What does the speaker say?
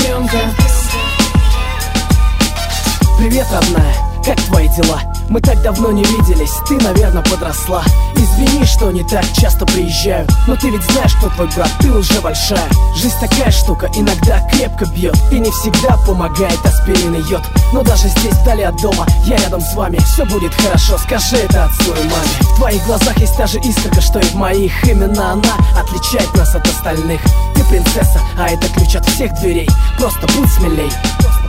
сестренка. Привет, родная, как твои дела? Мы так давно не виделись, ты, наверное, подросла. Извини, что не так часто приезжаю, но ты ведь знаешь, кто твой брат, ты уже большая. Жизнь такая штука, иногда крепко бьет, и не всегда помогает аспирин и йод. Но даже здесь, вдали от дома, я рядом с вами. Все будет хорошо, скажи это отцу и маме. В твоих глазах есть та же искорка, что и в моих. Именно она отличает нас от остальных. Ты принцесса, а это ключ от всех дверей. Просто будь смелей.